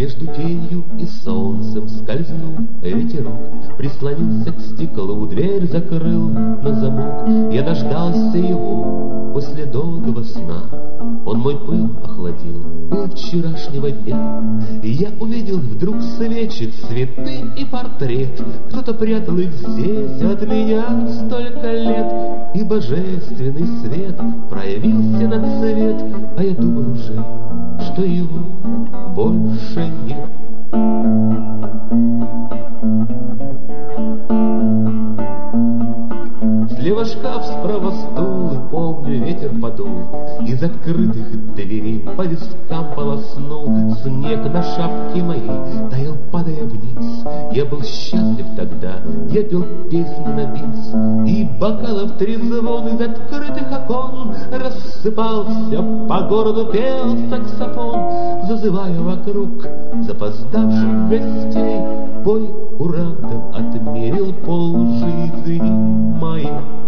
Между тенью и солнцем скользнул ветерок, прислонился к стеклу, дверь закрыл на замок. Я дождался его после долгого сна. Он мой пыл охладил, пыл вчерашнего дня. И я увидел вдруг свечи, цветы и портрет. Кто-то прятал их здесь от меня столько лет. И божественный свет проявился на цвет, а я думал уже, что его больше нет. Слева шкаф, справа стул, и помню, ветер подул. Из открытых дверей по вискам полоснул. Снег на шапке моей таял, падая вниз. Я был счастлив тогда, я пел песни на бис. И бокалов трезвон из открытых окон рассыпался по городу, пел саксофон, зазывая вокруг запоздавших гостей. Бой курантов отмерил полжизни моей.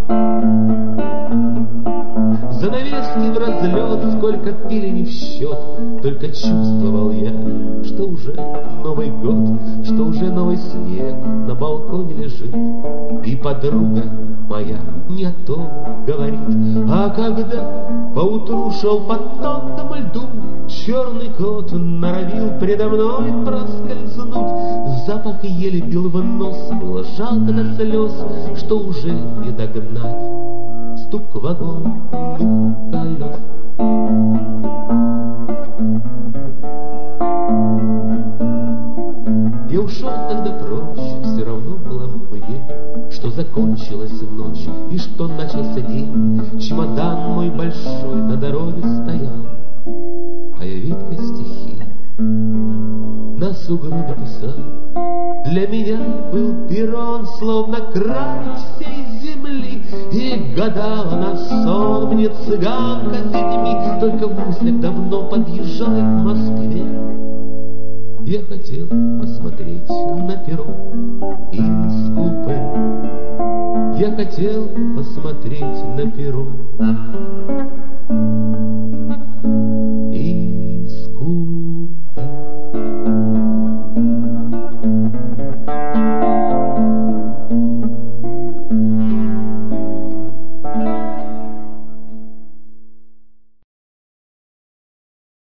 Занавески в разлет, сколько пили не в счет. Только чувствовал я, что уже Новый год, что уже новый снег на балконе лежит. И подруга моя не о том говорит. А когда поутру шел по тонкому льду, черный кот норовил предо мной проскользнуть. Запах еле бил в нос, было жалко до слез, что уже не догнать стук вагонных колес. Я ушел тогда прочь, все равно было мне, что закончилась ночь и что начался день. Чемодан мой большой на дороге стоял, а я Виткой стихи на сугробе писал. Для меня был перрон, словно край всей земли, и гадала на сон мне цыганка с детьми. Только в мыслях давно подъезжал я к Москве. Я хотел посмотреть на перрон из купе. Я хотел посмотреть на перрон